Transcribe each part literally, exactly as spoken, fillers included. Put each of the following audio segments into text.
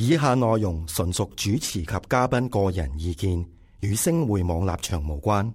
以下內容純屬主持及嘉賓個人意見，與星匯網立場無關。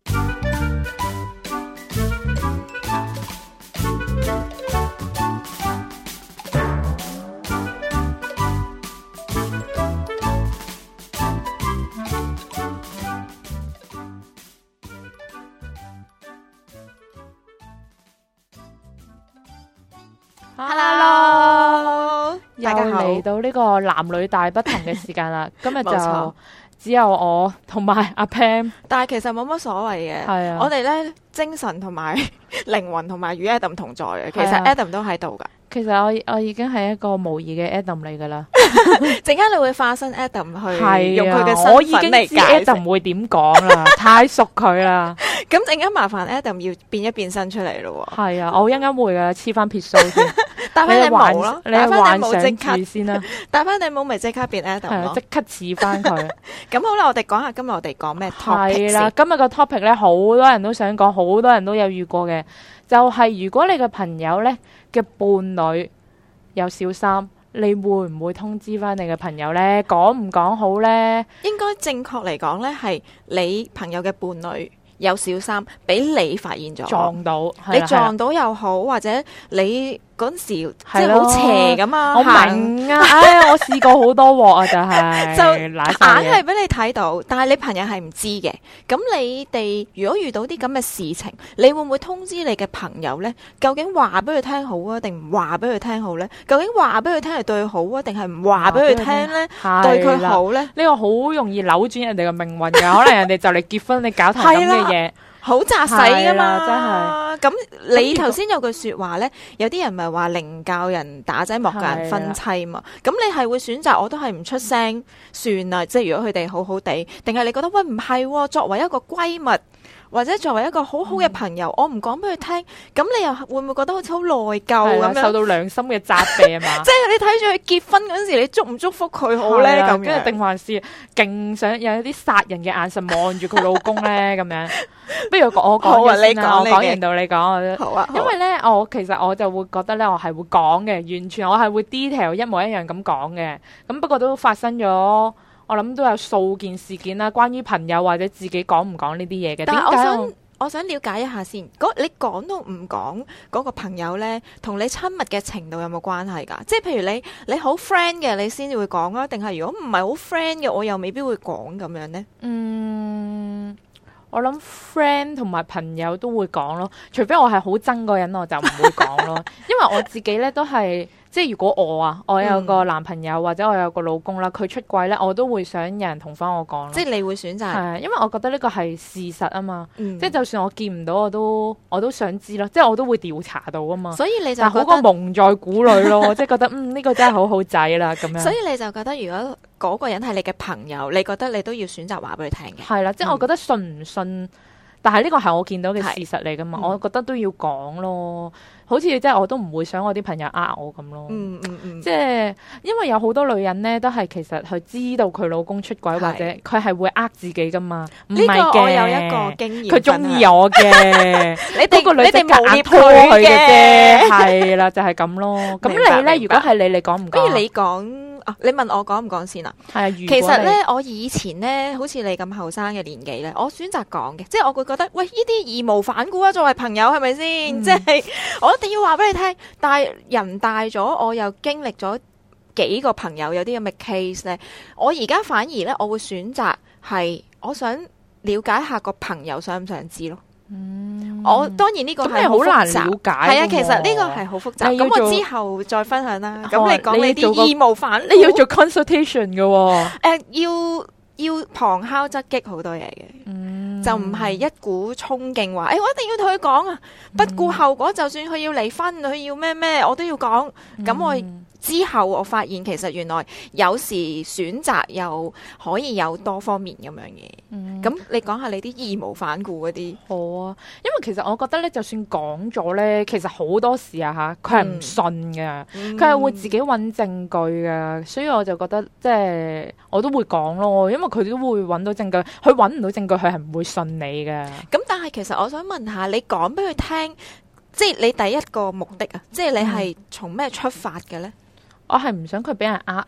Hello， 大家好，嚟到呢個男女大不同嘅時間啦。今日就只有我同埋阿 Pam， 但係其實冇乜所謂嘅。係啊，我哋咧精神同埋靈魂同埋與 Adam 同在嘅。其實 Adam 都喺度噶。 其實我我已經係一個模擬嘅 Adam 嚟噶啦。 陣間你會化身 Adam 去， 係啊， 用佢嘅身份嚟解釋。 我已經知 Adam 會點講啦，太熟佢啦。 咁陣間麻煩 Adam 要變一變身出嚟咯。 係啊，我一陣間會噶，黐翻撇須先。 戴翻頂帽咯， 你幻想住先啦。 戴翻頂帽咪即刻變 Adam 咯， 即刻似翻佢。 咁好啦，我哋講下今日我哋講咩 topic 係啦，今日個 topic 咧，好多人都想講，好多人都有遇過嘅，就係、是、如果你嘅朋友咧嘅伴侶有小三，你會唔會通知翻你嘅朋友咧？講唔講好咧？ 應該正確嚟講咧，係你朋友嘅伴侶有小三，俾你發現咗撞到， 你撞到又好，或者你嗰陣時即係好邪咁啊！ 我明啊，唉，我試過好多鑊啊，就係就硬係俾你睇到，但係你朋友係唔知嘅。咁你哋如果遇到啲咁嘅事情，你會唔會通知你嘅朋友呢？究竟話俾佢聽好啊，定唔話俾佢聽好呢？究竟話俾佢聽係對佢好啊，定係唔話俾佢聽呢？對佢好呢？ 呢個好容易扭轉人哋嘅命運㗎，可能人哋就嚟結婚，你搞台咁嘅嘢。 好扎使噶嘛， 真係。 咁你頭先有句說話咧，有啲人咪話寧教人打仔莫教人分妻嘛。咁你係會選擇我都係唔出聲算啦，即係如果佢哋好好地，定係你覺得喂唔係，作為一個閨蜜或者作為一個好好嘅朋友，嗯、我唔講俾佢聽，咁你又會唔會覺得好似好內疚咁樣？ 受到良心嘅責備啊嘛！ 即係你睇住佢結婚嗰陣時，你祝唔祝福佢好咧？咁跟住定還是勁想有一啲殺人嘅眼神望住佢老公咧？咁樣，不如我講先啦，我講完到你講， 好啊。 因為咧，我其實我就會覺得咧，我係會講嘅，完全我係會 detail 一模一樣咁講嘅。咁不過都發生咗。我諗都有數件事件啦，關於朋友或者自己講唔講呢啲嘢嘅。 但係我想我想了解一下先，你講到唔講嗰個朋友呢，同你親密嘅程度有冇關係㗎？即係譬如你你好 friend 嘅，你先至會講啊，定係如果唔係好 friend 嘅，我又未必會講咁樣呢？嗯， 我諗 friend 同埋朋友都會講咯，除非我係好憎個人，我就唔會講咯。因為我自己呢都係。即係如果我啊，我有個男朋友、嗯、或者我有個老公啦，佢出軌咧，我都會想有人同翻我講咯。 即係你會選擇係，因為我覺得呢個係事實啊嘛。 嗯、 即係就算我見唔到，我都我都想知咯。即係我都會調查到啊嘛。 所以你就好過蒙在鼓裏咯。即係覺得嗯呢、呢個真係好好仔啦咁樣。 所以你就覺得如果嗰個人係你嘅朋友，你覺得你都要選擇話俾佢聽嘅。 係啦，即係我覺得信唔信，嗯、但係呢個係我見到嘅事實嚟噶嘛。嗯、我覺得都要講咯。好似即係我都唔會想我啲朋友呃我咁咯， 嗯嗯嗯、 即係因為有好多女人咧都係其實佢知道佢老公出軌或者佢係會呃自己噶嘛，唔係嘅。 呢個我有一個經驗， 佢中意我嘅， 你哋個女仔夾硬拖佢嘅啫，係啦就係咁咯。咁你咧如果係你，你講唔講？ 不如你講。啊、你問我講唔講先啊？ 係啊， 其實咧，我以前咧，好似你咁後生嘅年紀咧，我選擇講嘅，即係我會覺得，喂，呢啲義無反顧啊，作為朋友係咪先？嗯、即係我一定要話俾你聽。但係人大咗，我又經歷咗幾個朋友有啲咁嘅 case 咧，我而家反而咧，我會選擇係我想了解下個朋友想唔想知咯。嗯，我當然呢個係好難了解，係啊，其實呢個係好複雜。咁我之後再分享啦。咁、哦、你講你啲義無反顧， 你要做 consultation 嘅、哦。 誒、呃，要要旁敲側擊好多嘢嘅，嗯、就唔係一股衝勁話，誒、欸，我一定要同佢講啊，不顧後果，就算佢要離婚，佢要咩咩，我都要講。咁、嗯、我。之後我發現其實原來有時選擇又可以有多方面咁樣嘅，咁、嗯、你講下你啲義無反顧嗰啲。 好啊，因為其實我覺得咧，就算講咗咧，其實好多時啊吓，佢係唔信嘅，佢係、嗯、會自己揾證據嘅，所以我就覺得即係我都會講咯，因為佢都會揾到證據，佢揾唔到證據，佢係唔會信你嘅。 咁但係其實我想問下，你講俾佢聽，即係你第一個目的啊，即係你係從咩出發嘅咧？ 我係唔想佢俾人呃咯，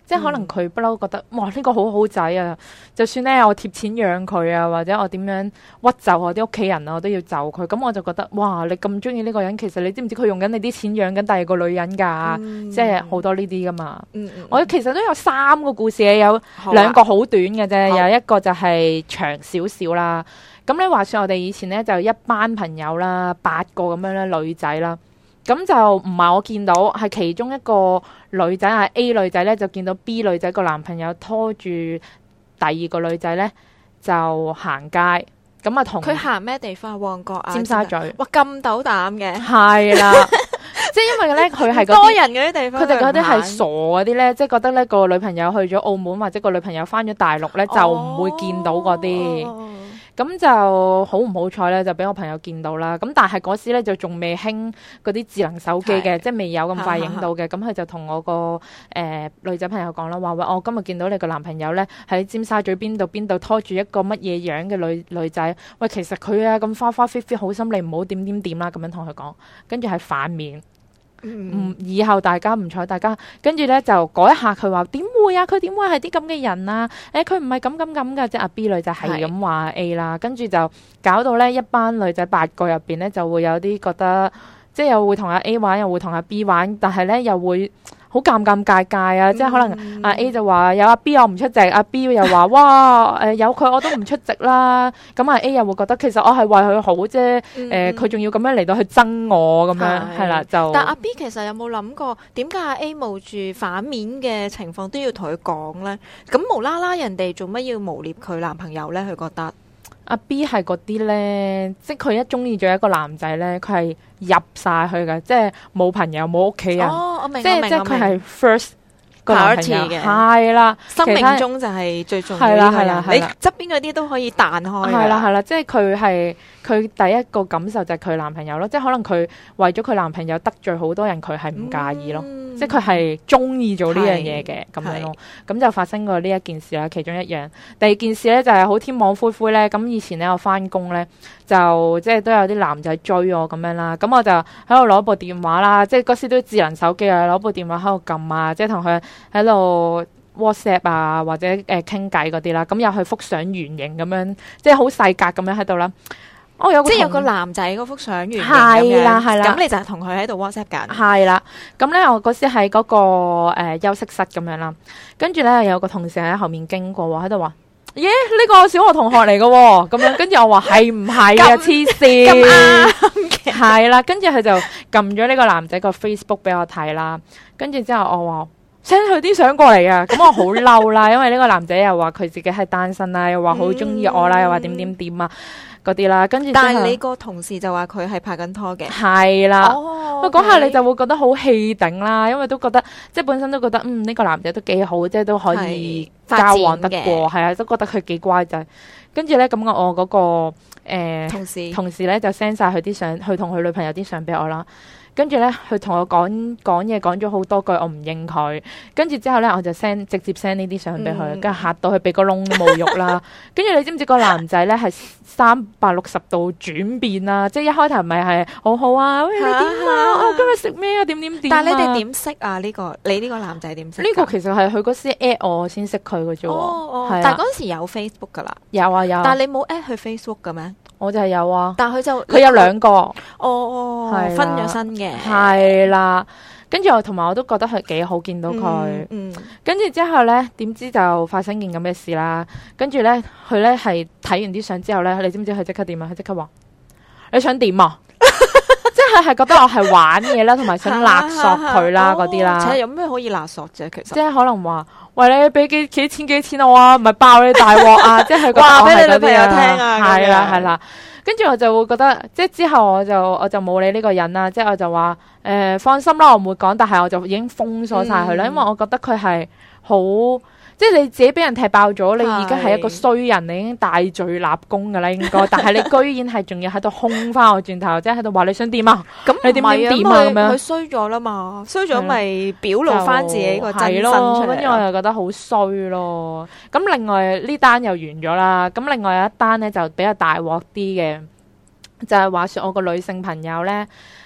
即係可能佢不嬲覺得哇呢、呢個好好仔啊，就算咧我貼錢養佢啊，或者我點樣屈就我啲屋企人啊，我都要就佢。咁我就覺得哇，你咁中意呢個人，其實你知唔知佢用緊你啲錢養緊第二個女人㗎？ 嗯、 即係好多呢啲㗎嘛。 嗯嗯、 我其實都有三個故事嘅，有兩個好短嘅啫，啊、有一個就係長少少啦。咁咧話說我哋以前咧就一班朋友啦，八個咁樣咧女仔啦。咁就唔係我見到，係其中一個女仔啊 A 女仔咧，就見到 B 女仔個男朋友拖住第二個女仔咧，就行街。咁啊同佢行咩地方？旺角啊， 尖沙咀。 哇，咁斗膽嘅。 係啦，即係因為咧，佢係多人嗰啲地方， 佢哋嗰啲係傻嗰啲咧，即係覺得咧個女朋友去咗澳門或者個女朋友翻咗大陸咧，就唔會見到嗰啲。 哦咁就好唔好彩咧，就俾我朋友見到啦。咁但係嗰時咧就仲未興嗰啲智能手機嘅，即係未有咁快影到嘅。咁佢就同我個誒、呃、女仔朋友講啦，話喂，我今日見到你個男朋友咧喺尖沙咀邊度邊度拖住一個乜嘢樣嘅女女仔。喂，其實佢啊咁花花 fit fit 好心，你唔好點點點啦，咁樣同佢講。跟住係反面。嗯，以後大家唔睬大家，跟住咧就嗰一下佢話點會啊？佢點會係啲咁嘅人啊？誒，佢唔係咁咁咁噶，即係阿 B 女就係咁話 A 啦，跟住就搞到咧一班女仔八個入邊咧就會有啲覺得，即係又會同阿 A 玩，又會同阿 B 玩，但係咧又會好尷尷尬尬啊！嗯、即係可能阿 A 就話有阿 B 我唔出席，阿 B 又話哇誒、呃、有佢我都唔出席啦。咁阿 A 又會覺得其實我係為佢好啫，誒佢仲要咁樣嚟到去憎我咁樣係啦就。 但阿 B 其實有冇諗過點解阿 A 冒住反面嘅情況都要同佢講咧？咁無啦啦人哋做乜要誣衊佢男朋友咧？佢覺得。 阿 B 係嗰啲咧，即係佢一中意咗一個男仔咧，佢係入晒去嘅，即係冇朋友冇屋企人， 哦、我明即係即係佢係 first 個 priority 嘅， 係啦， 生命中就係最重要係啦係啦， 你側邊嗰啲都可以彈開。 係啦係啦，即係佢係佢第一個感受就係佢男朋友咯，即係可能佢為咗佢男朋友得罪好多人，佢係唔介意咯。嗯即係佢係中意做呢樣嘢嘅咁樣咯，咁就發生過呢一件事啦。其中一樣，第二件事咧就係、是、好天網恢恢咧。咁以前咧我翻工咧就即係都有啲男仔追我咁樣啦。咁我就喺度攞部電話啦，即係嗰時都智能手機啊，攞部電話喺度撳啊，即係同佢喺度 WhatsApp 啊或者誒傾偈嗰啲啦。咁又去幅相原形咁樣，即係好細格咁樣喺度啦。哦、有即係有個男仔嗰幅相原形係啦係啦， 咁你就係同佢喺度 WhatsApp 緊。 係啦，咁咧我嗰時喺嗰、嗰個誒、呃、休息室咁樣啦，跟住咧有個同事喺後面經過喎，喺度話：耶，呢個小學同學嚟嘅喎，咁樣跟住我話係唔係啊？黐線咁啱嘅，係啦，跟住佢就撳咗呢個男仔個 Facebook 俾我睇啦，跟住之後我話send 佢啲相過嚟啊，咁我好嬲啦，因為呢個男仔又話佢自己係單身啦，又話好中意我啦，又話點點點啊。嗰啲啦，跟住但係你個同事就話佢係拍緊拖嘅， 係啦。 哦， 嗰下你就會覺得好氣頂啦，因為都覺得即係本身都覺得嗯呢、呢個男仔都幾好，即係都可以交往得過，係啊，都覺得佢幾乖仔。跟住咧咁我嗰、嗰個、呃、同事同事咧就 send 晒佢啲相，去同佢女朋友啲相俾我啦。跟住咧，佢同我講講嘢，講咗好多句，我唔應佢。跟住之後咧，我就 send 直接 send 呢啲相俾佢，跟住、嗯、嚇到佢鼻哥窿都冇喐啦。跟住你知唔知個男仔咧係三百六十度轉變啦？即係一開頭咪係好好啊，喂你點啊？我今日食咩啊？點點點？ 但係你哋點識啊？呢、呢個你呢個男仔點識？ 呢個其實係佢嗰時 at 我先識佢嘅啫。 哦哦， 啊、 但係嗰陣時有 Facebook 噶啦， 有啊有。 但係你冇 at 佢 Facebook 嘅咩？ 我就係有啊， 但係佢就佢有兩個， 哦哦，分咗身嘅， 係啦。跟住我同埋我都覺得佢幾好，見到佢。 嗯， 跟住之後咧，點知就發生件咁嘅事啦。跟住咧，佢咧係睇完啲相之後咧，你知唔知佢即刻點啊？佢即刻話：你想點啊？即係係覺得我係玩嘢啦，同埋想勒索佢啦嗰啲啦。 其實有咩可以勒索啫？其實即係可能話。喂，你俾幾幾錢幾錢我啊？唔係爆你大鑊啊！即係話俾你女朋友聽啊！係啦係啦，跟住我就會覺得，即係之後我就我就冇理呢個人啦。即係我就話誒、呃，放心啦，我唔會講，但係我就已經封鎖晒佢啦，嗯、因為我覺得佢係好。即係你自己俾人踢爆咗，你已經係一個衰人，你已經大罪立功噶啦，應該。但係你居然係仲要喺度兇翻我轉頭，即係喺度話你想點啊？咁你點點點啊？咁樣佢衰咗啦嘛，衰咗咪表露翻自己個真身出嚟。 跟住我又覺得好衰咯。咁另外呢單又完咗啦。咁另外有一單咧就比較大鑊啲嘅，就係話說我個女性朋友咧。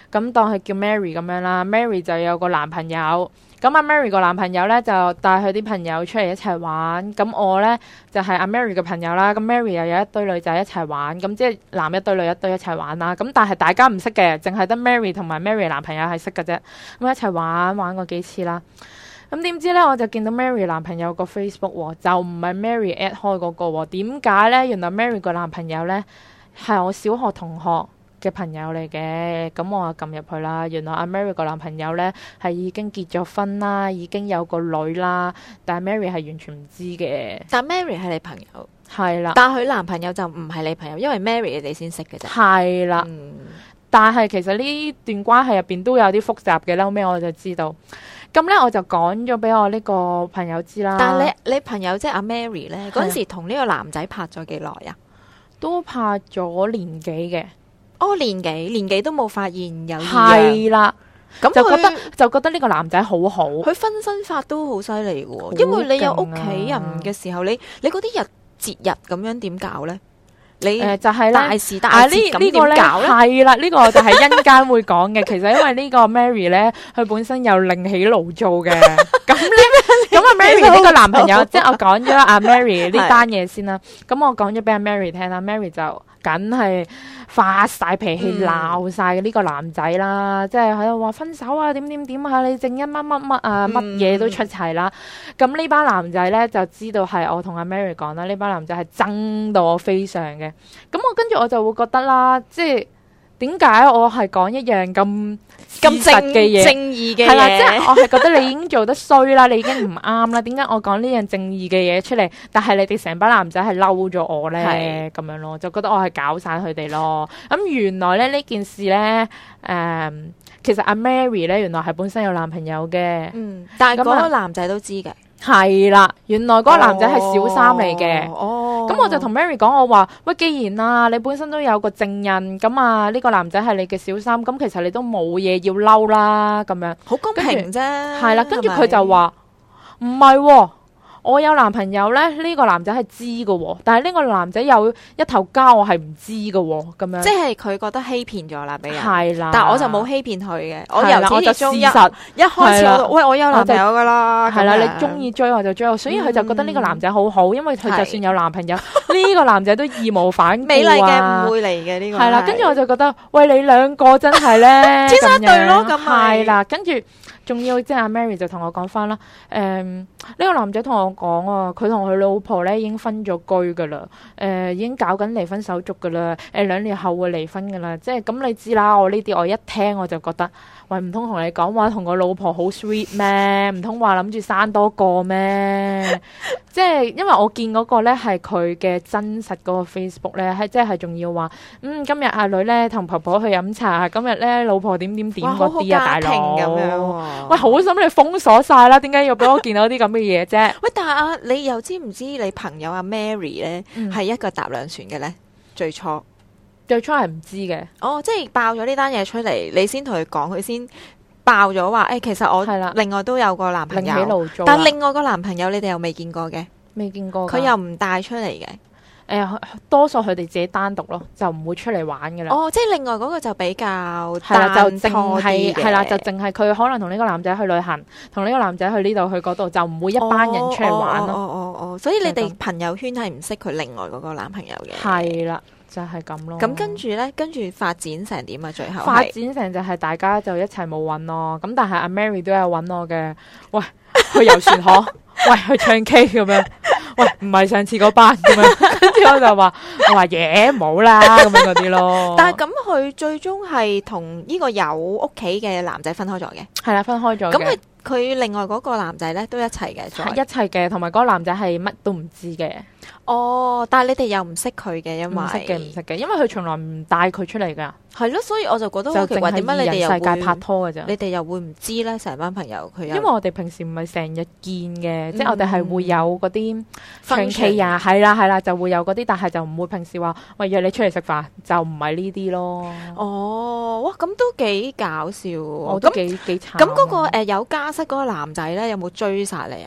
咁當佢叫 Mary 咁樣啦。Mary 就有個男朋友，咁阿 Mary 個男朋友咧就帶佢啲朋友出嚟一齊玩。咁我咧就係阿 Mary 嘅朋友啦。咁 Mary 又有一堆女仔一齊玩，咁即係男一堆女一堆一齊玩啦。咁但係大家唔識嘅，淨係得 Mary 同埋 Mary 男朋友係識嘅啫。咁一齊玩玩過幾次啦。咁點知咧，我就見到 Mary 男朋友個 Facebook 喎，就唔係 Mary at 開嗰個喎。點解咧？原來 Mary 個男朋友咧係我小學同學嘅朋友嚟嘅。咁我就撳入去啦。原來阿 Mary 個男朋友咧係已經結咗婚啦，已經有個女啦，但係 Mary 係完全唔知嘅。 但 Mary 係你朋友， 係啦， 但係佢男朋友就唔係你朋友，因為 Mary 你哋先識嘅啫。 係啦。 嗯， 但係其實呢段關係入邊都有啲複雜嘅，後尾我就知道。咁咧我就講咗俾我呢個朋友知啦。 但係你你朋友即係阿 Mary 咧，嗰陣時同呢個男仔拍咗幾耐啊？ 都拍咗年幾嘅。 哦，年幾年幾都冇發現有異樣。 係啦， 咁就覺得佢就覺得呢個男仔好好。 佢分身法都好犀利嘅好喎，因為你有屋勁啊企人嘅時候，你你嗰啲日節日咁樣點搞咧？你誒就係大咧。 時大節咁點個咧搞咧？ 係啦，呢個就係一間會講嘅。其實因為呢個 Mary 咧，佢本身有另起爐灶嘅。咁咧，咁阿 Mary 呢個男朋友，即係我講咗阿 Mary 呢單嘢先啦。咁我講咗俾阿 Mary 聽啦，Mary 就梗係發晒脾氣，鬧晒呢個男仔啦，即係喺度話分手啊，點點點啊，你正一乜乜乜啊，乜嘢都出齊啦。咁呢班男仔咧就知道係我同阿 Mary 講啦，呢班男仔係憎到我非常嘅。咁我跟住我就會覺得啦，即係點解我係講一樣咁咁正嘅嘢， 正義嘅係啦，即嘢， 係我係覺得你已經做得衰啦，你已經唔啱啦，點解我講呢樣正義嘅嘢出嚟，但係你哋成班男仔係嬲咗我咧，咁樣咯，就覺得我係搞散佢哋咯。咁原來咧呢件事咧，誒，其實阿 Mary 咧原來係本身有男朋友嘅。 嗯，但係咁啊嗰個男仔都知嘅。 係啦，原來嗰個男仔係小三嚟嘅。 哦， 咁我就同 Mary 講，我話喂，既然啊你本身都有個證人，咁啊呢個男仔係你嘅小三，咁其實你都冇嘢要嬲啦，咁樣好公平啫。 係啦。跟住佢就係咪話唔係喎，我有男朋友咧，呢個男仔係知嘅喎，但係呢個男仔有一頭家，我係唔知嘅喎，咁樣即係佢覺得欺騙咗啦，俾人。 係啦。 但係我就冇欺騙佢嘅，我係啦我就由始至終一事實一開始係啦我都喂我有男朋友噶啦， 係啦， 咁樣你中意追我就追我，所以佢就覺得呢個男仔好好，因為佢係就算有男朋友，呢個男仔都義無反顧啊。 美麗嘅誤會嚟嘅呢個係啦， 係跟住我就覺得，喂，你兩個真係咧天生一對咯咁樣咁咪係啦，跟住仲要即係阿 Mary 就同我講翻啦，誒、呢、個男仔同我講啊，佢同佢老婆咧已經分咗居噶啦，誒、已經搞緊離婚手續噶啦，誒、兩年後會離婚噶啦，即係咁你知啦，我呢啲我一聽我就覺得，喂，唔通同你講話同個老婆好 sweet 咩？唔通話諗住生多個咩？即係因為我見嗰個咧係佢嘅真實嗰個 Facebook 咧，係即係仲要話，嗯，今日阿女咧同婆婆去飲茶，今日咧老婆點點點哇，好好嗰啲啊，大家庭咁樣佬。 喎。 喂，好心你封鎖晒啦，點解要俾我見到啲咁嘅嘢啫？ 喂，但係啊，你又知唔知你朋友阿 Mary 咧嗯係一腳踏兩船嘅咧？最初最初係唔知嘅， 哦，即係爆咗呢單嘢出嚟，你先同佢講，佢先爆咗話，誒，其實我係啦另外都有個男朋另起友， 爐灶啦。 但係另外個男朋友你哋又未見過嘅， 未見過㗎， 佢又唔帶出嚟嘅。 誒、多數佢哋自己單獨咯，就唔會出嚟玩嘅啦。 哦，即係另外嗰個就比較係啦，就淨單拖啲嘅係係啦，就淨係佢可能同呢個男仔去旅行，同呢個男仔去呢度去嗰度，就唔會一班人出嚟玩咯。 哦哦哦哦，所以你就係咁哋朋友圈係唔識佢另外嗰個男朋友嘅。 係啦，就係咁咯。 咁跟住咧，跟住發展成點啊？最後發係展成就係大家就一齊冇揾咯。咁但係阿 Mary 都有揾我嘅，喂，去遊船河，喂，去唱 K 咁樣。喂，唔係上次嗰班咁樣，跟住我就話，我話嘢冇啦咁樣嗰啲咯。 但係咁佢最終係同呢個有屋企嘅男仔分開咗嘅。 係啦，分開咗嘅。 咁佢佢另外嗰個男仔咧都一齊嘅，再係一齊嘅，同埋嗰個男仔係乜都唔知嘅， 哦，但係你哋又唔識佢嘅，因為唔識嘅唔識嘅，因為佢從來唔帶佢出嚟噶， 係咯，所以我就覺得就好奇怪， 淨係點解你哋又二人世界會拍拖嘅咋？ 你哋又會唔知咧？成班朋友佢有因為我哋平時唔係成日見嘅，即係我哋係會有嗰啲唱 Function K 啊，係啦係啦，就會有嗰啲，但係就唔會平時話喂約你出嚟食飯，就唔係呢啲咯。 哦，哇，咁都幾搞笑喎！ 我都咁幾幾慘。 咁嗰個誒有家室嗰個男仔咧，有冇追殺你啊？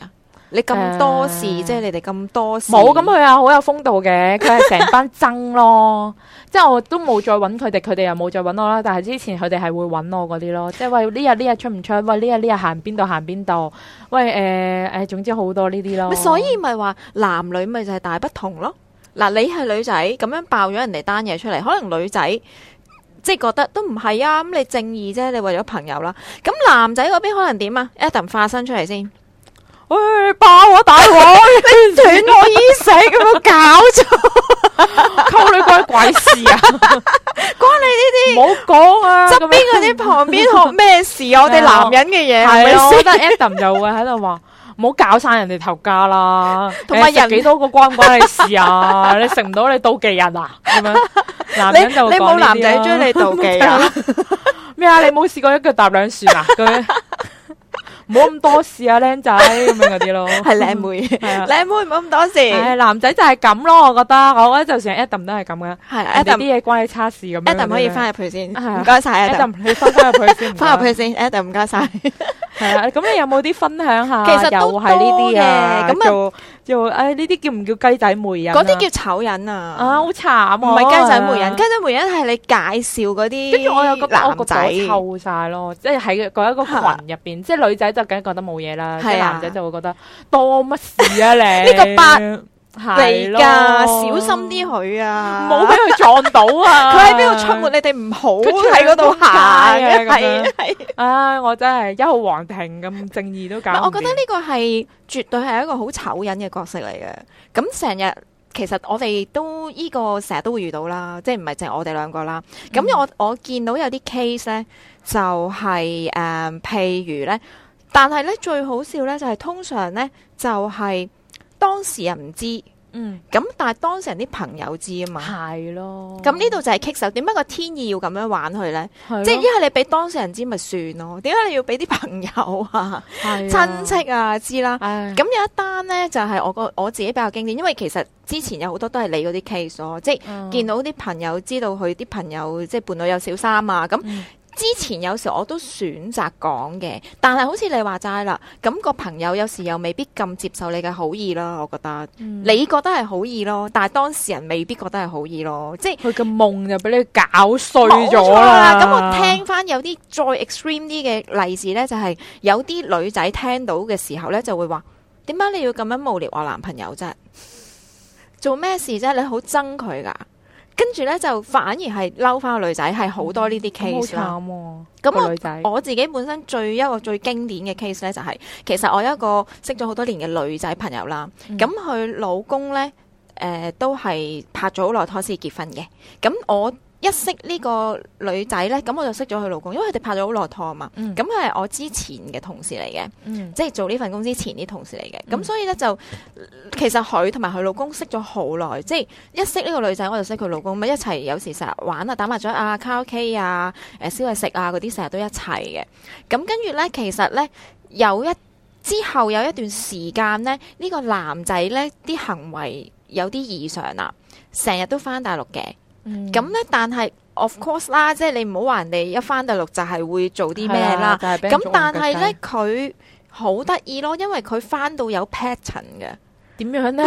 你咁多事，即係你哋咁多事。 冇，咁佢啊好有風度嘅，佢係成班爭咯。即係我都冇再揾佢哋，佢哋又冇再揾我啦。但係之前佢哋係會揾我嗰啲咯，即係喂呢日呢日出唔出？喂呢日呢日行邊度行邊度？喂誒誒，總之好多呢啲咯。 所以咪話男女咪就係大不同咯。嗱，你係女仔咁樣爆咗人哋單嘢出嚟，可能女仔即係覺得都唔係啊，咁你正義啫，你為咗朋友啦。咁男仔嗰邊可能點啊 ？Adam 化身出嚟先， 喂爆我大鑊， 你斷我衣食，有冇搞錯？ 溝女關鬼事啊！ 關你呢啲唔好講啊！ 側邊嗰啲旁邊學咩事啊？我哋男人嘅嘢係咪係啊，我覺先？ 得 Adam 就會喺度話。唔好搞晒人哋頭家啦， 同埋人誒食幾多個關唔關你事啊？你食唔到你妒忌人啊？咁樣男人就會你冇講呢啲男仔追你妒忌啊？ 咩啊？你冇試過一腳踏兩船啊？咁樣唔好咁多事啊，僆仔咁樣嗰啲咯。 係靚妹， 係啊靚妹唔好咁多事。 誒，男仔就係咁咯，我覺得，我覺得就算 Adam 都係咁嘅， 係人哋 Adam 啲嘢關你叉事咁樣。 Adam 可以翻入去先， 係啊唔該晒 Adam。 Adam，你翻返入去先， 翻入去先 Adam 唔該晒。 係啊，咁你有冇啲分享下？ 其實都又係呢啲啊， 多嘅咁啊做做誒呢啲叫唔叫雞仔媒人啊？ 嗰啲叫醜人啊， 啊，好慘啊！ 唔係雞仔媒人，雞仔媒人係你介紹嗰啲， 跟住我又覺得我個男仔朵臭晒咯，即係喺嗰一個群入邊，即係女仔就梗係覺得冇嘢啦，即係係啊男仔就會覺得多乜事啊你？ 呢個八係嚟㗎，小心啲佢啊！ 冇俾佢撞到啊！ 佢喺邊度出沒，你哋唔好佢出喺嗰度行啊嘅， 咁樣係係。 唉，我真係一號皇庭咁正義都搞唔掂。 我覺得呢個係絕對係一個好醜人嘅角色嚟嘅。咁成日其實我哋都呢個成日都會遇到啦，即係唔係淨係我哋兩個啦。咁、我我見到有啲 case 咧，就係、誒、譬如咧，但係咧最好笑咧就係、通常咧就係、當事人唔知， 嗯咁但係當事人啲朋友知啊嘛。 係咯， 咁呢度就係棘手，點解個天意要咁樣玩佢咧？ 係咯即係一係你俾當事人知咪算咯，點解你要俾啲朋友啊、 係親戚啊知啦？ 唉咁有一單咧，就係、我個我自己比較經典，因為其實之前有好多都係你嗰啲 case 咯，即係嗯見到啲朋友知道佢啲朋友即係伴侶有小三啊，咁、 嗯之前有時我都選擇講嘅，但係好似你話齋啦，咁、個朋友有時又未必咁接受你嘅好意啦，我覺得、 嗯你覺得係好意咯，但係當事人未必覺得係好意咯，即係。 佢嘅夢就俾你搞碎冇錯咗啦！ 啦。 咁我聽翻有啲再 extreme 啲嘅例子呢，就係、有啲女仔聽到嘅時候呢，就會話：點解你要咁樣誣衊我男朋友啫？做咩事啫？你好憎佢噶？跟住呢，就反而係嬲翻個女仔，係好多呢啲咁好 case 啦。 慘喎， 咁個女仔我自己本身最一個最經典嘅 case 呢，就係、其實我有一個識咗好多年嘅女仔朋友啦。咁佢、老公呢，誒、都係拍咗好耐拖先結婚嘅。咁我一識呢個女仔呢，咁我就識咗佢老公，因為佢哋拍咗好耐拖啊嘛。 嗯咁佢係我之前嘅同事嚟嘅， 嗯即係做呢份工之前啲同事嚟嘅。咁、 嗯所以呢，就其實佢同埋佢老公識咗好耐，即係一識呢個女仔我就識佢老公，咪一齊有時成日玩啊、打麻雀啊、卡拉 OK 啊、誒燒嘢食啊嗰啲，成日都一齊嘅。咁跟住呢，其實呢，有一之後有一段時間呢，呢、呢個男仔呢啲行為有啲異常啦，成日都翻大陸嘅。 嗯咁咧，但係 of course 啦，即係你唔好話人哋一翻大陸就係會做啲咩啦。 係啊就係俾人咁捉但係咧， 眼腳雞佢好得意咯，因為佢翻到有 pattern 嘅。 點樣咧？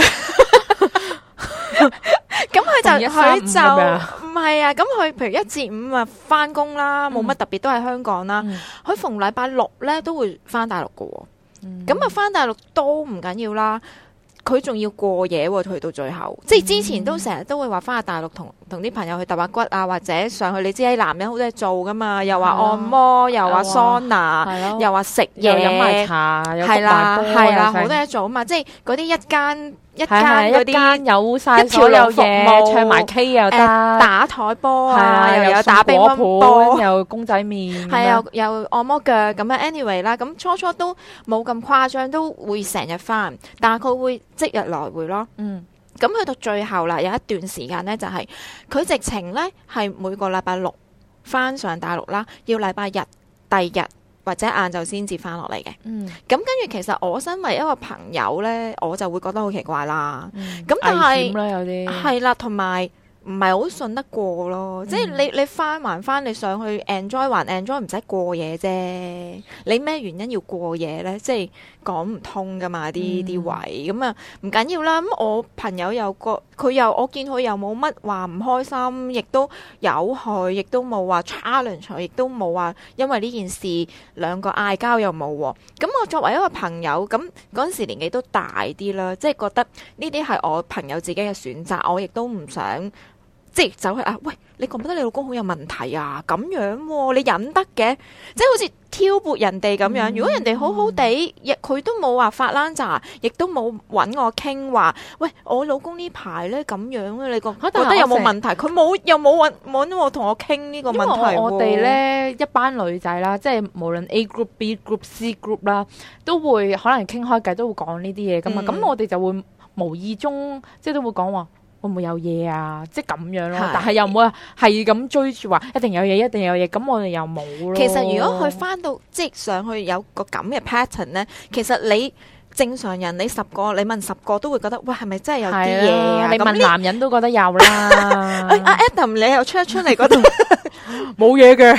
咁佢就同一三五佢咁樣就唔係啊。咁佢譬如一至五啊翻工啦，冇乜特別，都喺香港啦。 嗯佢逢禮拜六咧都會翻大陸嘅喎。 嗯咁啊翻大陸都唔緊要啦。佢仲要過夜喎，去到最後，即係之前都成日都會話翻下大陸同同啲朋友去揼下骨啊，或者上去你知啲男人好多嘢做噶嘛，又話按摩，又話桑拿， 係咯， 又話食又飲埋嘢， 茶，又係啦係係啦，好多嘢做啊嘛，即係嗰啲一間一間嗰一啲間有晒一條所有龍服嘢， 務唱埋 K 又得， 誒打台波係啊，又有送打乒乓果波盤，。又公仔麵， 係啊，又按摩腳咁樣，anyway 啦，咁初初都冇咁誇張，都會成日翻，但係佢會即日來回咯。 嗯咁去到最後啦，有一段時間呢，就係、佢直情呢係每個禮拜六翻上大陸啦，要禮拜日、第日或者晏晝先至翻落嚟嘅。 嗯咁跟住其實我身為一個朋友呢，我就會覺得好奇怪啦。 嗯咁但係危險啦有啲係啦，同埋唔係好信得過咯，嗯、即係你你翻還翻，你上去 enjoy 還 enjoy 唔使過夜啫。你咩原因要過夜咧？即係講唔通噶嘛，啲啲、嗯、位咁啊，唔緊要啦。咁我朋友有個佢又我見佢又冇乜話唔開心，亦都有去，亦都冇話 challenge， 亦都冇話因為呢件事兩個嗌交又冇。咁我作為一個朋友，咁嗰陣時年紀都大啲啦，即係覺得呢啲係我朋友自己嘅選擇，我亦都唔想。即係走去啊！喂，你覺唔覺得你老公好有問題啊？咁樣、啊、你忍得嘅，即係好似挑撥人哋咁樣。嗯、如果人哋好好地，亦佢都冇話發爛渣，亦都冇揾我傾話。喂，我老公呢排咧咁樣啊，你覺覺得有冇問題？佢冇又冇揾揾我同我傾呢個問題、啊。 我哋咧一班女仔啦，即係無論 A group、B group、C group 啦，都會可能傾開偈，都會講呢啲嘢噶嘛。咁、嗯、我哋就會無意中即係都會講話。會唔會有嘢啊？即係咁樣咯，是但係又唔會係咁追住話一定有嘢，一定有嘢。咁我哋又冇咯。 其實如果佢翻到即係上去有個咁嘅 pattern 咧，其實你正常人你十個你問十個都會覺得喂係咪真係有啲嘢啊？ 你問男人都覺得有啦。 阿 Adam 你又出一出嚟嗰度冇嘢嘅，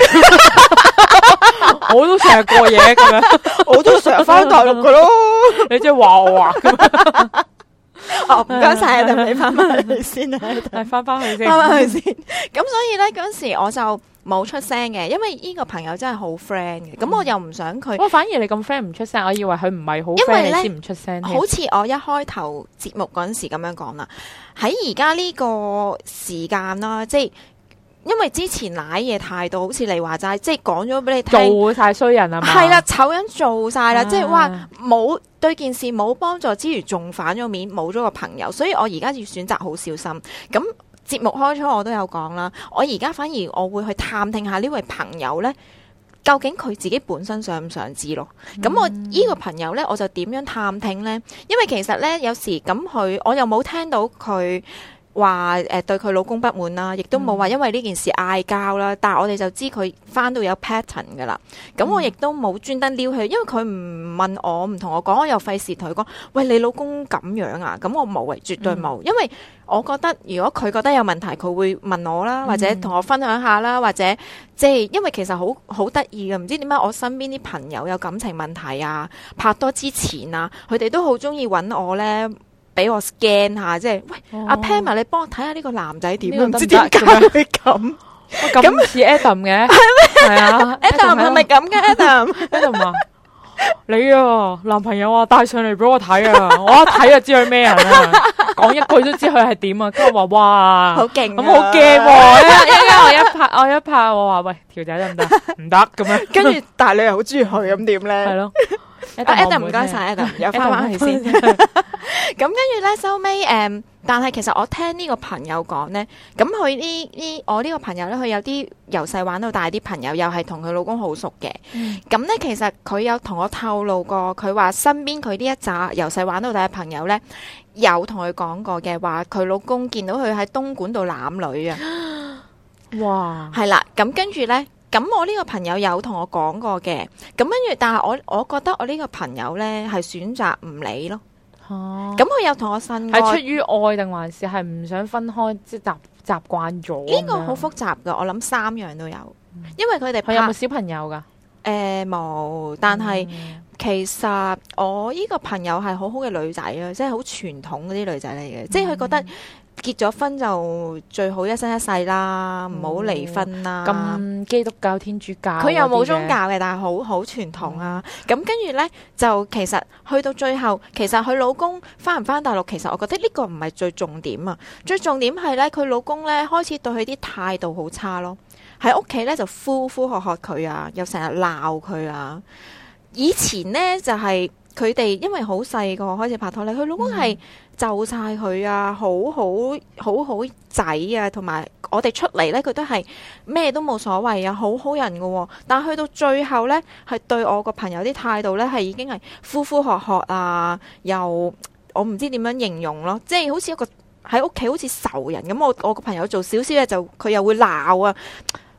我都成日過夜咁樣， 我都成日翻大陸噶咯。 你即係話我話咁。 哦，唔該晒啊！你翻翻去先啊， 係翻翻去先， 翻翻去先。咁所以咧嗰時我就冇出聲嘅，因為呢個朋友真係好 friend 嘅。咁、嗯、我又唔想佢。我、 哦、反而你咁 friend 唔出聲，我以為佢唔係好 friend 你先唔出聲。 好似我一開頭節目嗰陣時咁樣講啦，喺而家呢個時間啦，即係。因為之前瀨嘢態度，好似你話齋，即係講咗俾你聽， 做晒衰人啊嘛， 係啦，醜人做晒啦，啊、即係話冇對件事冇幫助之餘，仲反咗面，冇咗個朋友，所以我而家要選擇好小心。咁節目開初我都有講啦，我而家反而我會去探聽下呢位朋友呢，究竟佢自己本身想唔想知咯？咁、嗯、我呢個朋友呢，我就點樣探聽呢？因為其實呢，有時咁佢，我又冇聽到佢。話誒、呃、對佢老公不滿啦，亦都冇話因為呢件事嗌交啦。嗯、但係我哋就知佢翻到有 pattern 噶啦。咁、嗯、我亦都冇專登撩佢，因為佢唔問我，唔同我講，我又費事同佢講。喂，你老公咁樣啊？咁我冇嘅，絕對冇。嗯、因為我覺得如果佢覺得有問題，佢會問我啦，或者同我分享下啦，或者即係因為其實好好得意嘅，唔知點解我身邊啲朋友有感情問題啊，拍拖之前啊，佢哋都好中意揾我咧。俾我 scan 下，即係喂阿 Pam 你幫我睇下呢個男仔點啊？唔知點解會咁咁似 Adam 嘅，係咩？係啊 ，Adam 係咪咁嘅 Adam？Adam 話你啊，男朋友啊，帶上嚟俾我睇啊，我一睇就知佢咩人啊，講一句都知佢係點啊。跟住我話哇， 好勁， 咁好驚喎！一陣我一拍，我一拍，我話喂，條仔得唔得？唔得咁樣。 跟住，但係你又好中意佢，咁點咧？ 係咯。 Adam 唔該晒 Adam，又翻返去先。咁跟住咧，收尾誒，但係其實我聽呢個朋友講咧，咁佢呢呢我呢個朋友咧，佢有啲由細玩到大啲朋友，又係同佢老公好熟嘅。咁咧、嗯，其實佢有同我透露過，佢話身邊佢呢一紮由細玩到大嘅朋友咧，有同佢講過嘅，話佢老公見到佢喺東莞度攬女啊！哇，係啦，咁跟住咧。咁我呢個朋友有同我講過嘅，咁跟住，但係我我覺得我呢個朋友咧係選擇唔理咯。哦，咁佢有同我呻過， 係出於愛定還是係唔想分開，即係習習慣咗？ 呢個好複雜噶，我諗三樣都有，因為佢哋佢有冇小朋友噶？ 誒冇，但係、嗯、其實我呢個朋友係好好嘅女仔啊，即係好傳統嗰啲女仔嚟嘅，嗯、即係佢覺得。結咗婚就最好一生一世啦，唔好離婚啦。 咁基督教天主教， 佢又冇宗教嘅，但係好好傳統啊。咁跟住呢，就其實去到最後，其實佢老公翻唔翻大陸，其實我覺得呢個唔係最重點啊。最重點係呢，佢老公呢開始對佢啲態度好差咯。喺屋企呢，就呼呼喝喝佢啊，又成日鬧佢啊。以前呢，就係佢哋因為好細個開始拍拖咧，佢老公係。嗯就晒佢啊，好好好好仔啊，同埋我哋出嚟呢，佢都係咩都冇所謂啊，好好人噶、哦。但係去到最後呢，係對我個朋友啲態度呢，係已經係呼呼喝喝啊，又我唔知點樣形容咯，即係好似一個喺屋企好似仇人咁。我我個朋友做少少嘢就佢又會鬧啊，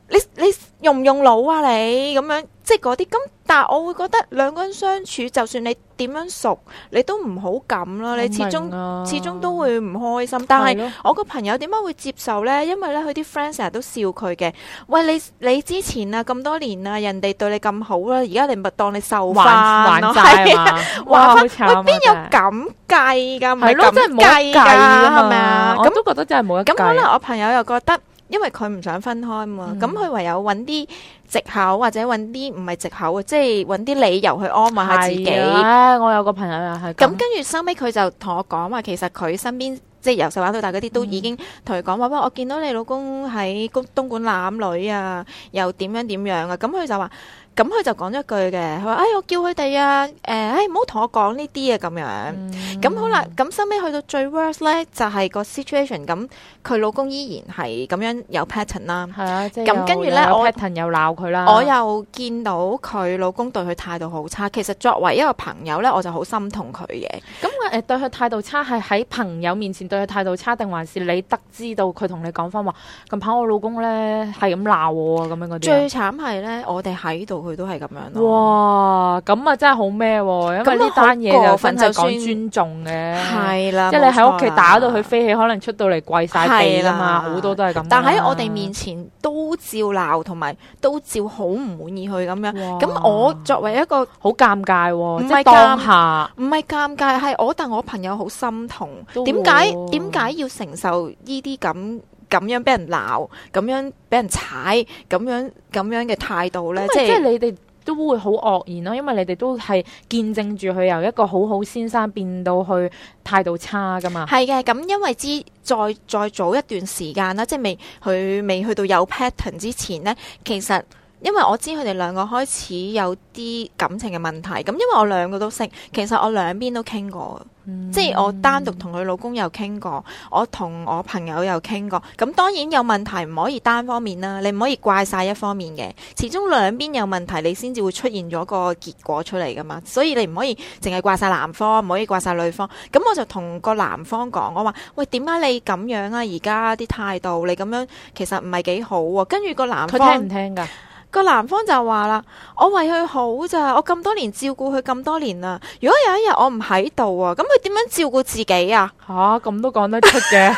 你你用唔用腦啊你咁樣，即係嗰啲咁。但係我會覺得兩個人相處，就算你點樣熟，你都唔好咁啦。你始終、 啊、 始終都會唔開心。但係係我個朋友點解會接受呢？因為咧佢啲 friend 成日都笑佢嘅。喂，你你之前啊咁多年啊，人哋對你咁好啦，而家你咪當你受翻還咯， 債啊嘛，哇，好慘啊！ 喂，邊有咁計㗎？唔係係咯，真係咁冇得計㗎㗎， 嘛係咪啊？咁我都覺得真係冇得計。 咁可能我朋友又覺得。因為佢唔想分開嘛，咁佢、 嗯、 唯有揾啲藉口或者揾啲唔係藉口嘅，即係揾啲理由去安慰下自己。 係我有個朋友又係咁，跟住收尾佢就同我講話，其實佢身邊即係由細玩到大嗰啲都已經同佢講話，喂、嗯，我見到你老公喺東莞攬女啊，又點樣點樣啊，咁佢就話。咁佢就講咗一句嘅，佢話：哎，我叫佢哋啊，誒、呃，哎，唔好同我講呢啲啊，咁樣。咁、嗯、好啦，咁收尾去到最 worst 咧，就係、是、個 situation。咁佢老公依然係咁樣有 pattern 啦。係啊，即係咁跟住咧，我 pattern 又鬧佢啦。 我又見到佢老公對佢態度好差。其實作為一個朋友咧，我就好心痛佢嘅。 咁誒對佢態度差係喺朋友面前對佢態度差，定還是你得知到佢同你講翻話近排我老公咧係咁鬧我啊咁樣嗰啲？最慘係咧，我哋喺度。佢都係咁樣咯。 哇，咁啊真係好咩喎？因為呢單嘢就分係講尊重嘅， 係啦， 即係你喺屋企打到佢飛起，可能出到嚟跪晒地㗎嘛，好多都係咁。 但喺我哋面前都照鬧，同埋都照好唔滿意佢咁樣。咁我作為一個好尷尬喎，即係當下唔係尷尬，係我但我朋友好心痛。點解點解要承受呢啲咁？咁樣俾人鬧，咁樣俾人踩，咁樣咁樣嘅態度咧，即係即係你哋都會好愕然咯，因為你哋都係見證住佢由一個好好先生變到去態度差噶嘛。 係嘅，咁因為之再再早一段時間啦，即係未佢未去到有 pattern 之前咧，其實因為我知佢哋兩個開始有啲感情嘅問題，咁因為我兩個都識，其實我兩邊都傾過。嗯、即係我單獨同佢老公有傾過，我同我朋友有傾過。咁當然有問題唔可以單方面啦，你唔可以怪晒一方面嘅。始終兩邊有問題，你先至會出現咗個結果出嚟噶嘛。所以你唔可以淨係怪晒男方，唔可以怪晒女方。咁我就同個男方講，我話：喂，點解你咁樣啊？而家啲態度你咁樣，其實唔係幾好喎。跟住個男方佢聽唔聽㗎？ 個男方就話啦：我為佢好咋，我咁多年照顧佢咁多年啦。如果有一日我唔喺度啊，咁佢點樣照顧自己啊？ 吓，咁都講得出嘅。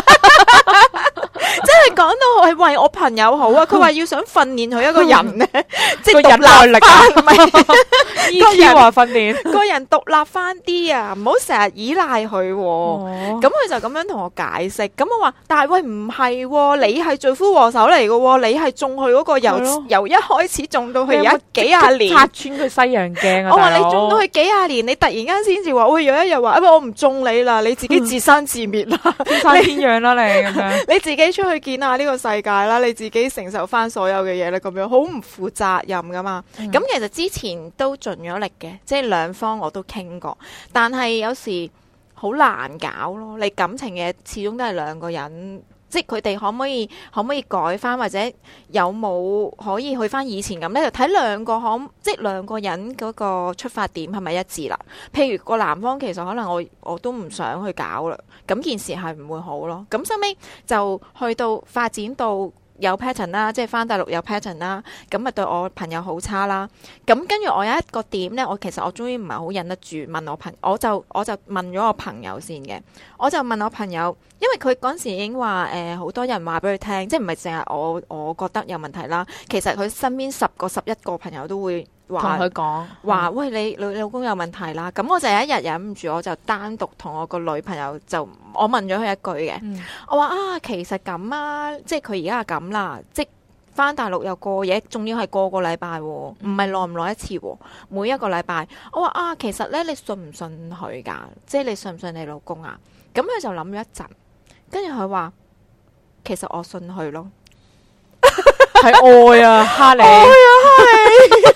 即係講到係為我朋友好啊！佢話要想訓練佢一個人咧，即係個忍耐力啊， 唔係 E Q 話訓練個人獨立翻啲啊，唔好成日依賴佢。咁佢就咁樣同我解釋。咁我話：但係喂，唔係，你係罪魁禍首嚟嘅，你係中佢嗰個由由一開始中到佢而家幾廿年， 拆穿佢西洋鏡啊！ 我話你中到佢幾廿年，你突然間先至話：喂，有一日話，喂，我唔中你啦，你自己自生自滅啦， 天生天養啦，你咁樣， 你自己出去見下呢個世界啦，你自己承受翻所有嘅嘢咧，咁樣好唔負責任噶嘛。咁、嗯、其實之前都盡咗力嘅，即係兩方我都傾過，但係有時好難搞咯。你感情嘅始終都係兩個人，即係佢哋可唔可以可唔可以改翻，或者有冇可以去翻以前咁咧？就睇兩個可即係兩個人嗰個出發點係咪一致啦？譬如個男方其實可能我我都唔想去搞啦，咁件事係唔會好咯。咁收尾就去到發展到有 pattern 啦，即係翻大陸有 pattern 啦，咁咪對我朋友好差啦。咁跟住我有一個點咧，我其實我終於唔係好忍得住，問我朋友，我就我就問咗我朋友先嘅，我就問我朋友，因為佢嗰陣時已經話誒好多人話俾佢聽，即係唔係淨係我我覺得有問題啦，其實佢身邊十個十一個朋友都會同佢講話，喂，你你老公有問題啦。咁我就有一日忍唔住，我就單獨同我個女朋友就我問咗佢一句嘅，嗯、我話啊，其實咁啊，即係佢而家係咁啦，即係翻大陸又過夜，仲要係個個禮拜，唔係耐唔耐一次，每一個禮拜。我話啊，其實咧，你信唔信佢㗎？即係你信唔信你老公啊？咁佢就諗咗一陣，跟住佢話，其實我信佢咯， 係愛啊，哈利，愛啊， 哈利。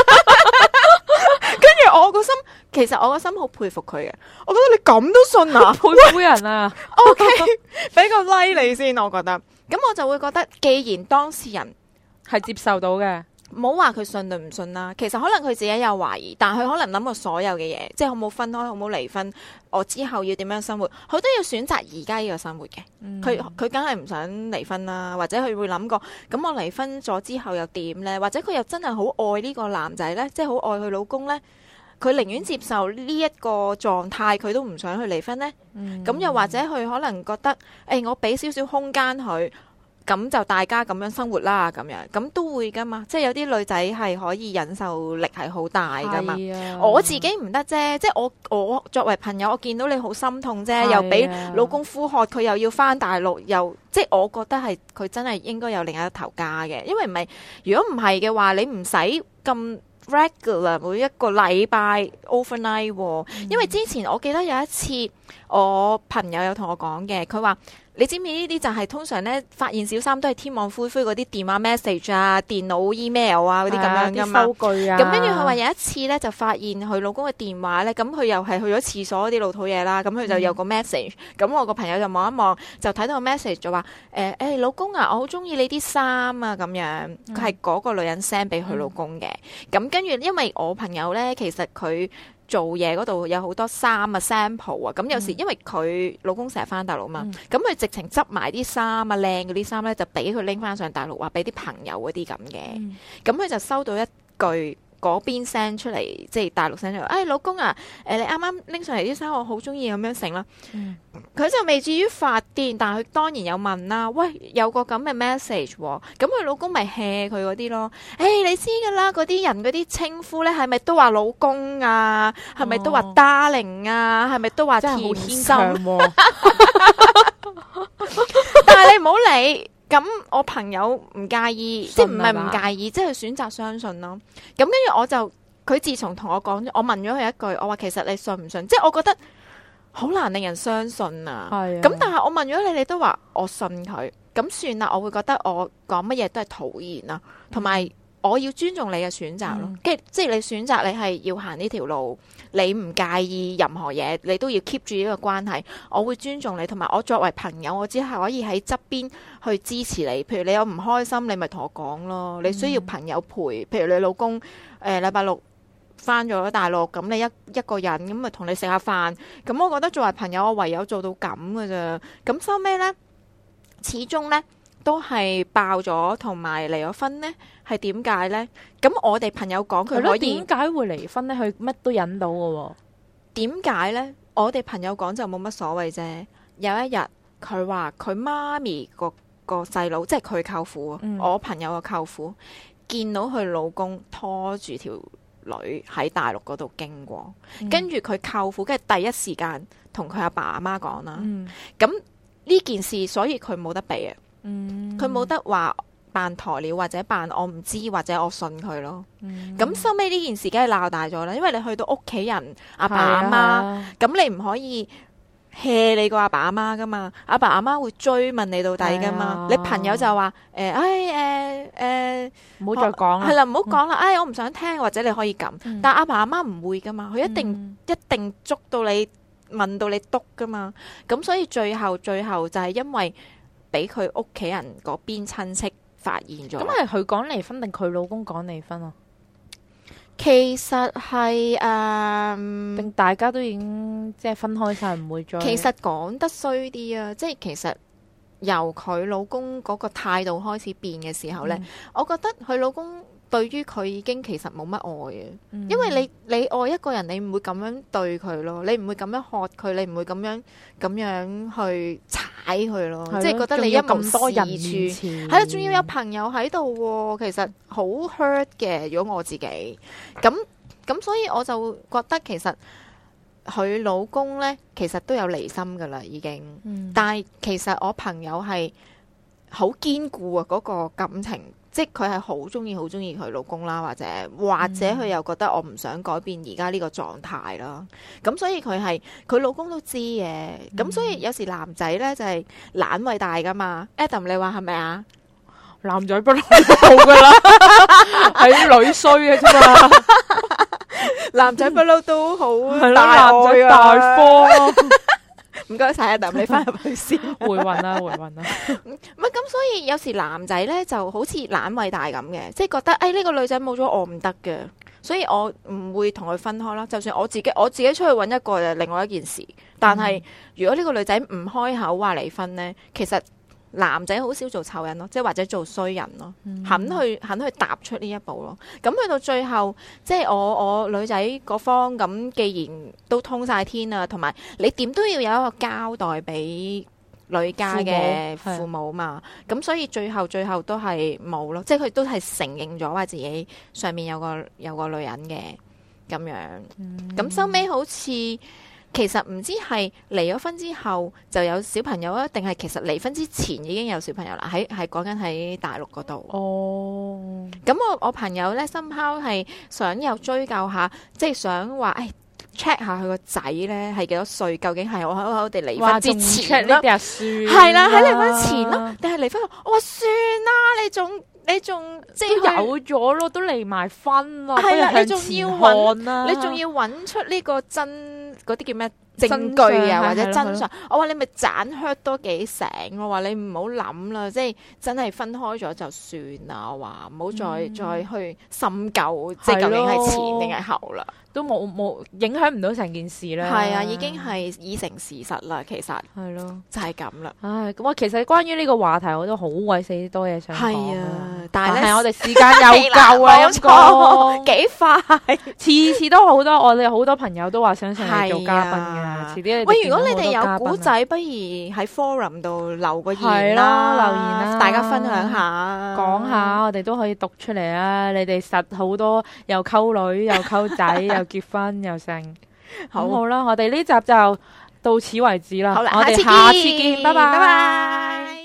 跟住我個心，其實我個心好佩服佢嘅。我覺得你咁都信啊， 佩服人啊。 OK，俾個 like 你先，我覺得。咁我就會覺得，既然當事人係接受到嘅， 唔好話佢信定唔信啦。其實可能佢自己有懷疑，但係佢可能諗過所有嘅嘢，即係好冇分開，好冇離婚，我之後要點樣生活，佢都要選擇而家呢個生活嘅。佢佢梗係唔想離婚啦，或者佢會諗過，咁我離婚咗之後又點呢？或者佢又真係好愛呢個男仔呢？即係好愛佢老公呢？佢寧願接受呢一個狀態，佢都唔想去離婚呢？咁、嗯、又或者佢可能覺得，誒、欸，我俾少少空間佢。咁就大家咁樣生活啦，咁樣咁都會噶嘛，即係有啲女仔係可以忍受力係好大噶嘛。啊、我自己唔得啫，即係我我作為朋友，我見到你好心痛啫，啊、又俾老公呼喝，佢又要翻大陸，又即係我覺得係佢真係應該有另一頭家嘅，因為唔係如果唔係嘅話，你唔使咁 regular 每一個禮拜 overnight、嗯、因為之前我記得有一次我朋友有同我講嘅，佢話。你知唔知呢啲就係通常咧發現小三都係天網恢恢嗰啲電話 message 啊、電腦 email 啊嗰啲咁樣噶嘛？收據啊！咁跟住佢話有一次咧就發現佢老公嘅電話咧，咁佢又係去咗廁所嗰啲老土嘢啦，咁佢就有個 message，咁、嗯、我個朋友就望一望，就睇到個 message 就話誒誒老公啊，我好中意你啲衫啊咁樣，佢係嗰個女人 send 俾佢老公嘅，咁、嗯、跟住因為我朋友咧其實佢。做嘢嗰度有好多衫啊 sample 啊，咁有時因為佢老公成日翻大陸嘛，咁佢、嗯、直情執埋啲衫啊靚嗰啲衫咧，就俾佢拎翻上大陸，話俾啲朋友嗰啲咁嘅，咁佢、嗯、就收到一句。嗰邊 send 出嚟，即係大陸 send 出嚟。哎，老公啊，誒、呃，你啱啱拎上嚟啲衫，我好中意咁樣成啦。佢、嗯、就未至於發癲，但係佢當然有問啦。喂，有個咁嘅 message，咁佢老公咪 hea 佢嗰啲咯。誒、哎，你知噶啦，嗰啲人嗰啲稱呼咧，係咪都話老公啊？係咪都話 darling 啊？係咪都話甜心？但係你唔好理。咁我朋友唔介意，即係唔係唔介意，即係選擇相信咯。咁跟住我就，佢自從同我講咗，我問咗佢一句，我話其實你信唔信？即係我覺得好難令人相信啊。係。咁但係我問咗你，你都話我信佢，咁算啦。我會覺得我講乜嘢都係徒然啦，同埋我要尊重你嘅選擇咯。即係、嗯、即係你選擇你係要行呢條路，你唔介意任何嘢，你都要 keep 住呢個關係。我會尊重你，同埋我作為朋友，我只係可以喺側邊去支持你。譬如你有唔開心，你咪同我講咯。你需要朋友陪，譬如你老公誒禮拜六翻咗大陸，咁你一一個人咁咪同你食下飯。咁我覺得作為朋友，我唯有做到咁㗎咋。咁收尾呢，始終呢都係爆咗，同埋離咗婚呢。係點解呢？咁我哋朋友講佢可以點解會離婚呢？佢乜都忍到嘅喎。點解呢？我哋朋友講就冇乜所謂啫。有一日佢話佢媽咪個個細佬，即係佢舅父，嗯、我朋友個舅父見到佢老公拖住條女喺大陸嗰度經過，嗯、跟住佢舅父跟住第一時間同佢阿爸阿媽講啦。咁呢、嗯、件事，所以佢冇得避啊。佢冇、嗯、得話。扮鴕鳥或者扮我唔知或者我信佢咯，咁收尾呢件事梗係鬧大咗啦，因為你去到屋企人阿爸阿媽，咁、啊、你唔可以 hea 你個阿爸阿媽噶嘛，阿爸阿媽會追問你到底噶嘛，啊、你朋友就話誒，哎誒誒，唔好再講啦，係啦，唔好講啦，哎，我唔想聽，或者你可以咁，嗯、但阿爸阿媽唔會噶嘛，佢一定、嗯、一定捉到你問到你篤噶嘛，咁所以最後最後就係因為俾佢屋企人嗰邊親戚發現咗，咁係佢講離婚定佢老公講離婚啊？其實係誒，定、呃、大家都已經即係分開晒，唔會再。其實講得衰啲啊，即係其實由佢老公嗰個態度開始變嘅時候呢，嗯、我覺得佢老公對於佢已經其實冇乜愛嘅，嗯、因為你你愛一個人，你唔會咁樣對佢咯，你唔會咁樣喝佢，你唔會咁樣咁樣去踩佢咯，的即係覺得你一無是處，係啦，仲要有朋友喺度，其實好 hurt 嘅。如果我自己咁咁，所以我就覺得其實佢老公呢，其實都有離心噶啦，已經。嗯、但係其實我朋友係好堅固啊，嗰個感情。即係佢係好中意、好中意佢老公啦，或者或者佢又覺得我唔想改變而家呢個狀態啦。咁、嗯、所以佢係佢老公都知嘅。咁、嗯、所以有時男仔咧就係懶偉大噶嘛。Adam 你話係咪啊？男仔不嬲都好噶啦，係女衰嘅啫嘛。男仔不嬲都好大愛啊，大方。 唔該晒啊，揼你翻入去先。 回魂啦，回魂啦。 唔係咁，所以有時男仔咧就好似懶偉大咁嘅，即係覺得誒呢個女仔冇咗我唔得嘅，所以我唔會同佢分開啦。就算我自己我自己出去揾一個就另外一件事，但係如果呢個女仔唔開口話離婚咧，其實男仔好少做臭人咯，即係或者做衰人咯， 嗯肯去肯去踏出呢一步咯。咁去到最後，即係我我女仔嗰方咁，既然都通晒天啦，同埋你點都要有一個交代俾女家嘅父母父母嘛，咁所以最後最後都係冇咯，即係佢都係承認咗話自己上面有個有個女人嘅咁樣，咁收尾好似其實唔知係離咗婚之後就有小朋友啊，定係其實離婚之前已經有小朋友啦？喺係講緊喺大陸嗰度。 哦， 咁我我朋友咧somehow係想又追究下，即係想話誒 check 下佢個仔咧係幾多歲，究竟係我喺我哋離婚之前呢啲啊算係啦，喺離婚前咯，定係離婚後？我話算啦，你仲你仲即係都有咗咯，都離埋婚啦， 係啦， 不如你仲要向前看啦， 揾，你仲要揾出呢個真嗰啲叫咩證真據啊， 相或者係真相？我話你咪斬 hurt 多幾醒，我話你唔好諗啦，即係真係分開咗就算啦，我話唔好再、 嗯再去深究，即係究竟係前定係後啦。 都冇冇影響唔到成件事啦。 係啊，已經係已成事實啦，其實係咯， 就係咁啦。 唉，咁我其實關於呢個話題我都好鬼死多嘢想講係啊， 但但係咧係我哋時間有夠啊， 冇陰公錯，幾快。 次次都好多，我哋好多朋友都話想上嚟做嘉賓係啊嘅，遲啲喂，如果你哋有古古仔，不如喺 forum 度留個係言啦啦， 留言啦大家分享下， 講下，我哋都可以讀出嚟啊！你哋實好多又溝女又溝仔又結婚又成， 好咁好啦，我哋呢集就到此為止啦。 好啦， 我哋下下次次見， 拜拜拜。 拜。